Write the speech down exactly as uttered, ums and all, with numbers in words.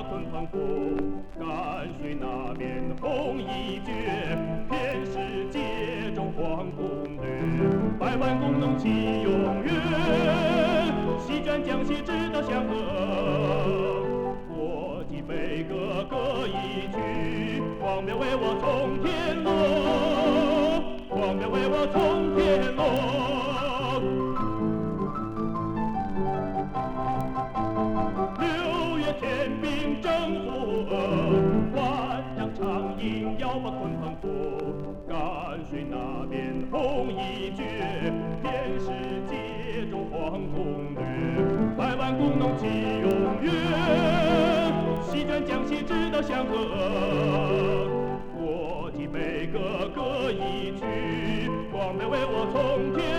昆鹏府，赶水那边红一绝，遍世界中皇宫女，百万工农齐永远，席卷江西直到湘河。国际飞歌歌一曲，光标为我从天落，光标为我从天落。六月天兵征胡俄，万丈长鹰遥把昆鹏府，赶水那边红一绝，遍世界中皇宫女，百万工农齐永远，席卷江西直到湘河。国际悲歌歌一曲，光标为我从天